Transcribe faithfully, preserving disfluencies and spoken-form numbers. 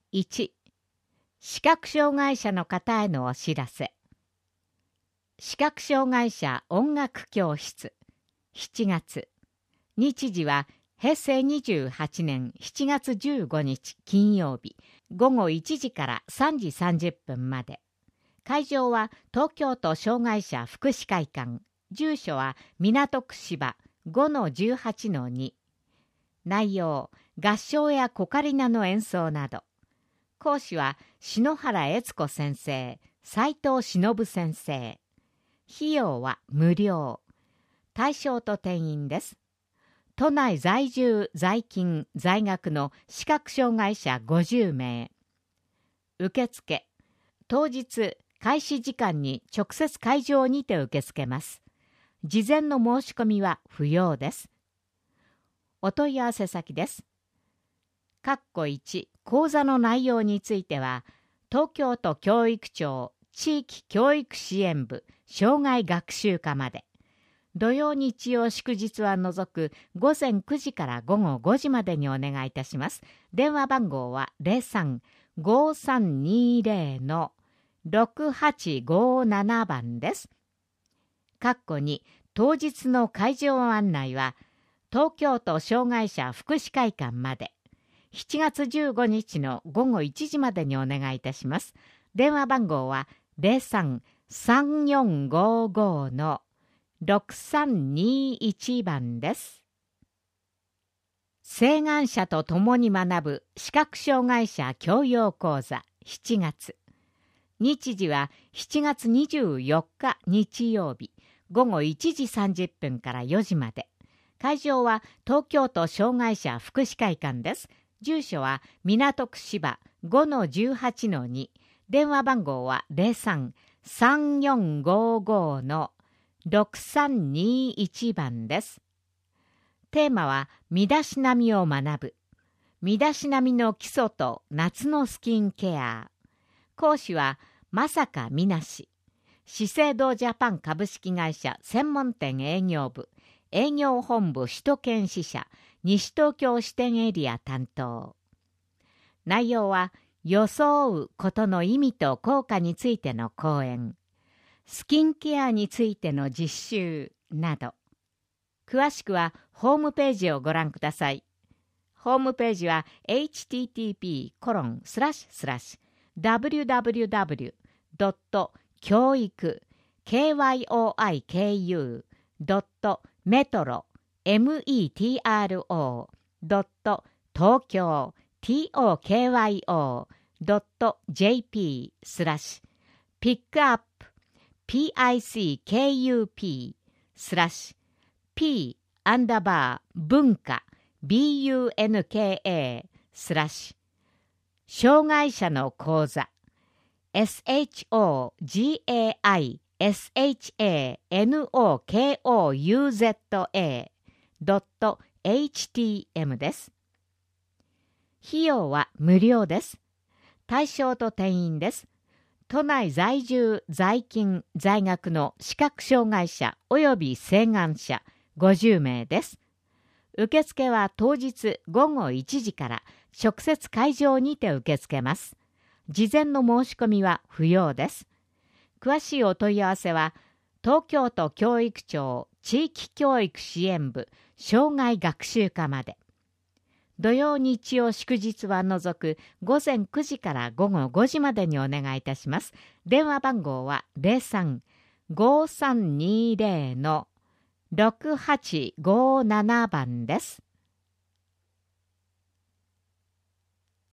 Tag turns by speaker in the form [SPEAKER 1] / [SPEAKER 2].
[SPEAKER 1] いち、視覚障害者の方へのお知らせ。視覚障害者音楽教室しちがつ、日時はへいせいにじゅうはちねんしちがつじゅうごにち金曜日ごごいちじからさんじさんじゅっぷんまで。会場は東京都障害者福祉会館。住所は港区芝 ごのじゅうはちのに。内容、合唱やコカリナの演奏など。講師は篠原悦子先生、斉藤忍先生。費用は無料。対象と定員です。都内在住在勤在学の視覚障害者ごじゅうめい。受付、当日開始時間に直接会場にて受け付けます。事前の申し込みは不要です。お問い合わせ先です。括弧いち、講座の内容については、東京都教育庁地域教育支援部障害学習課まで。土曜日曜祝日は除くごぜんくじからごごごじまでにお願いいたします。電話番号は ゼロさん ごさんにゼロ のろくはちごなな 番です。括弧に、当日の会場案内は東京都障害者福祉会館まで。しちがつじゅうごにちのごごいちじまでにお願いいたします。電話番号は ゼロさん さんよんごご のろくさんにいち 番です。晴眼者と共に学ぶ視覚障害者教養講座しちがつ。日時はしちがつにじゅうよっか日曜日ごごいちじさんじゅっぷんからよじまで。会場は東京都障害者福祉会館です。住所は港区芝 ごのじゅうはちのに。電話番号は ゼロさん さんよんごご のろくさんにいち 番です。テーマは身だしなみを学ぶ。身だしなみの基礎と夏のスキンケア。講師は正香みなし。資生堂ジャパン株式会社専門店営業部営業本部首都圏支社西東京支店エリア担当。内容は装うことの意味と効果についての講演、スキンケアについての実習など。詳しくはホームページをご覧ください。ホームページは エイチティーティーピーコロンスラッシュスラッシュダブリュダブリュダブリュドット教育 ケーワイオーアイケーユー ドットメトロ メトロ ドット東京 トク ドット ジェーピー スラッシュピックアップ ピックスラッシュ p アンダーバー文化 ブンカ スラッシュ障害者の講座 ショガイ ショガノク ドット エイチティーエム です。費用は無料です。対象と定員です。都内在住在勤在学の視覚障害者及び晴眼者ごじゅうめいです。受付は当日ごごいちじから直接会場にて受け付けます。事前の申し込みは不要です。詳しいお問い合わせは東京都教育庁地域教育支援部障害学習課まで。土曜日曜祝日は除くごぜんくじからごごごじまでにお願いいたします。電話番号はゼロさん ごさんにゼロ のろくはちごなな 番です。